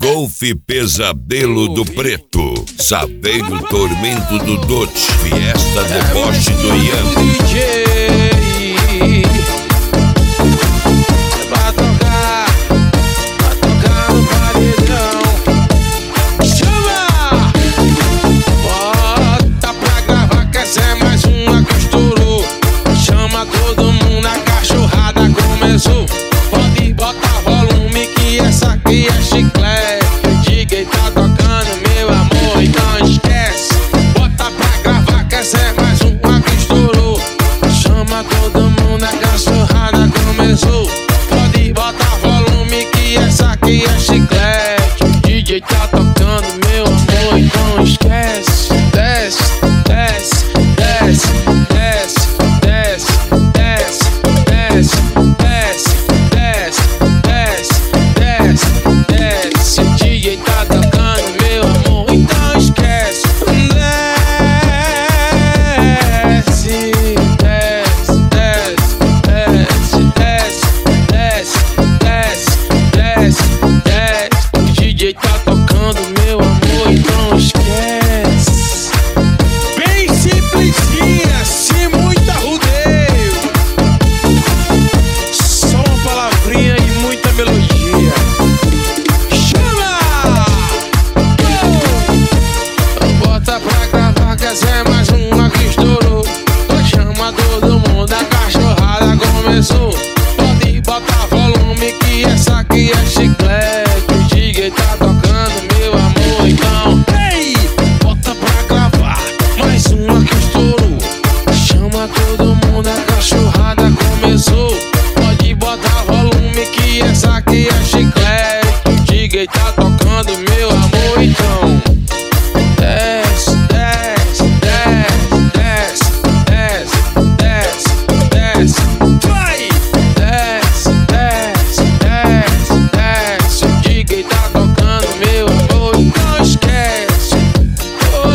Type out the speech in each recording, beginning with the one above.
Rolf Pesadelo do Preto, Saveiro Tormento do Dote, Fiesta Deboche do Ian. Vai tocar no paredão. Chama! Bota pra gravar que essa é mais uma que estourou. Chama todo mundo, a cachorrada começou. Pode botar volume que essa aqui é chiclete. O DJ tá tocando, meu amor, então esquece. Bota pra gravar que essa é mais uma que estourou. Chama todo mundo, a cachorrada começou. Pode botar volume que essa aqui é chiclete. O DJ tá tocando, meu amor, então esquece. Desce, desce, desce, desce, desce, desce, desce, desce, desce, desce, desce, desce. O DJ tá tocando, meu amor, então esquece. Desce, desce, desce, desce, desce, desce, desce, desce. O DJ tá tocando, meu amor, então esquece. Bem simplesinha, sem muita rodeio. Só uma palavrinha e muita melodia. Chama! Bota pra gravar que essa é mais uma que estourou. Chama todo mundo, a cachorrada começou. Pode botar volume que essa aqui é chiclete. O DJ tá tocando, meu amor, então ei! Bota pra gravar, mais uma que estourou. Chama todo mundo, a cachorrada começou. Pode botar volume que essa aqui é chiclete. O DJ tá tocando, meu amor, então desce, desce, desce, desce, desce, desce, desce. Vai! Desce, desce, desce, desce. O DJ tá tocando, meu amor, então esquece. Oh,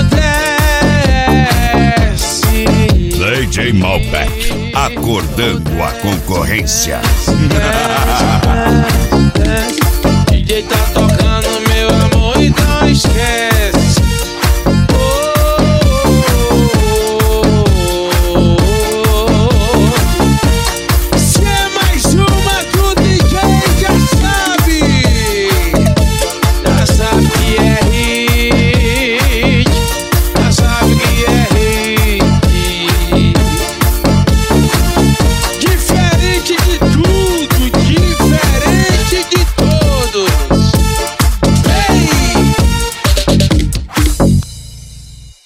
desce. DJ Malbec, acordando a concorrência. Desce.